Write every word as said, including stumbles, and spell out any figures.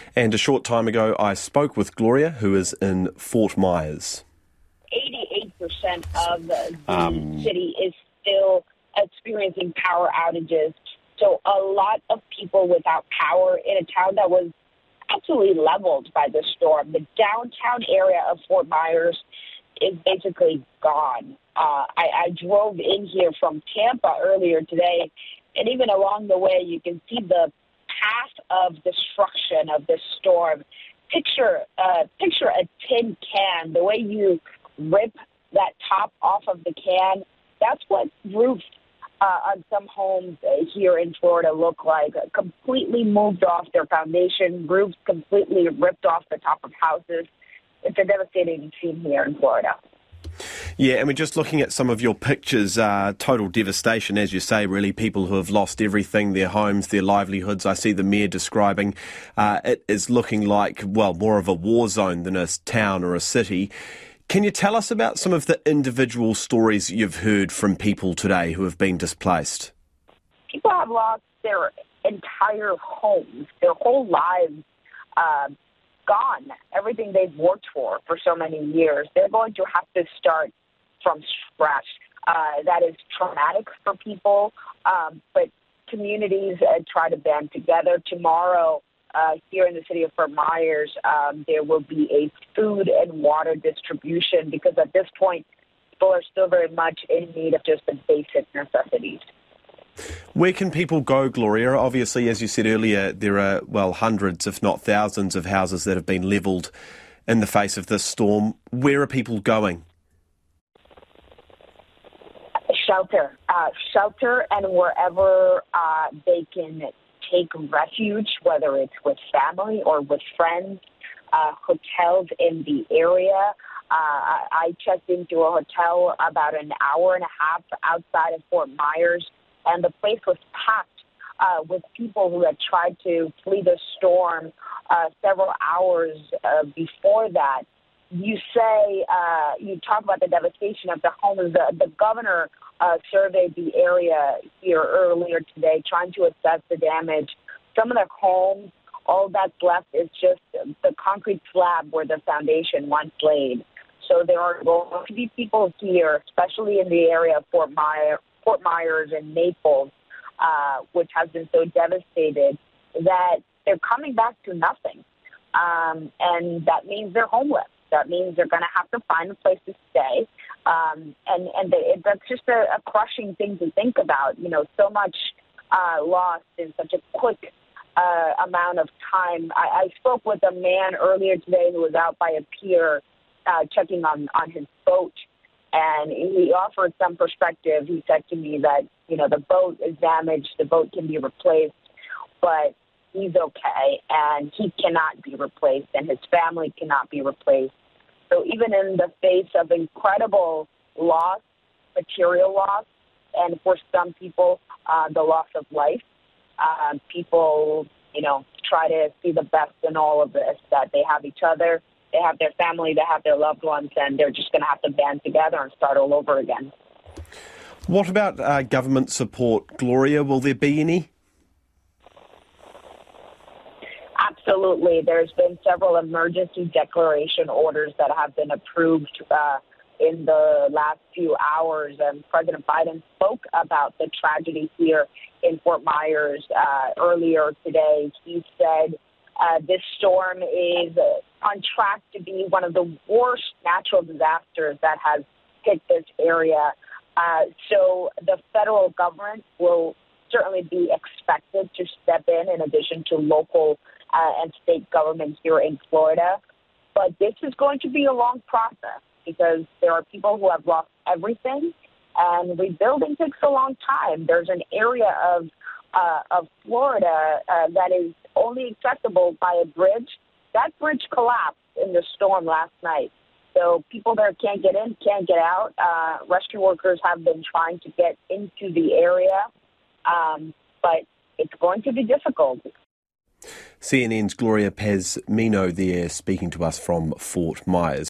And a short time ago, I spoke with Gloria, who is in Fort Myers. eighty-eight percent of the Um, city is still experiencing power outages. So a lot of people without power in a town that was absolutely leveled by the storm. The downtown area of Fort Myers is basically gone. Uh, I, I drove in here from Tampa earlier today, and even along the way, you can see the path of destruction of this storm. Picture, uh, picture a tin can. The way you rip that top off of the can, that's what roofs uh, on some homes here in Florida look like. Completely moved off their foundation, roofs completely ripped off the top of houses. It's a devastating scene here in Florida. Yeah, and we're just looking at some of your pictures, uh, total devastation, as you say, really, people who have lost everything, their homes, their livelihoods. I see the mayor describing uh, it is looking like, well, more of a war zone than a town or a city. Can you tell us about some of the individual stories you've heard from people today who have been displaced? People have lost their entire homes, their whole lives, uh, gone. Everything they've worked for for so many years. They're going to have to start from scratch. Uh, that is traumatic for people, um, but communities uh, try to band together. Tomorrow, uh, here in the city of Fort Myers, um, there will be a food and water distribution because at this point, people are still very much in need of just the basic necessities. Where can people go, Gloria? Obviously, as you said earlier, there are, well, hundreds, if not thousands, of houses that have been levelled in the face of this storm. Where are people going? Shelter. Uh, shelter and wherever uh, they can take refuge, whether it's with family or with friends, uh, hotels in the area. Uh, I checked into a hotel about an hour and a half outside of Fort Myers, and the place was packed uh, with people who had tried to flee the storm uh, several hours uh, before that. You say, uh, you talk about the devastation of the homes. The, the governor uh, surveyed the area here earlier today, trying to assess the damage. Some of the homes, all that's left is just the concrete slab where the foundation once laid. So there are going to be people here, especially in the area of Fort Myers, Fort Myers and Naples, uh, which has been so devastated, that they're coming back to nothing. Um, and that means they're homeless. That means they're going to have to find a place to stay. Um, and and they, that's just a, a crushing thing to think about. You know, so much uh, lost in such a quick uh, amount of time. I, I spoke with a man earlier today who was out by a pier uh, checking on, on his boat. And he offered some perspective. He said to me that, you know, the boat is damaged, the boat can be replaced, but he's okay, and he cannot be replaced, and his family cannot be replaced. So even in the face of incredible loss, material loss, and for some people, uh, the loss of life, uh, people, you know, try to see the best in all of this, that they have each other, they have their family, they have their loved ones, and they're just going to have to band together and start all over again. What about uh, government support, Gloria? Will there be any? Absolutely. There's been several emergency declaration orders that have been approved uh, in the last few hours, and President Biden spoke about the tragedy here in Fort Myers uh, earlier today. He said uh, this storm is on track to be one of the worst natural disasters that has hit this area. Uh, so the federal government will certainly be expected to step in, in addition to local uh, and state governments here in Florida. But this is going to be a long process because there are people who have lost everything, and rebuilding takes a long time. There's an area of uh, of Florida uh, that is only accessible by a bridge. That bridge collapsed in the storm last night. So people there can't get in, can't get out. Uh, rescue workers have been trying to get into the area, um, but it's going to be difficult. C N N's Gloria Paz-Mino there speaking to us from Fort Myers.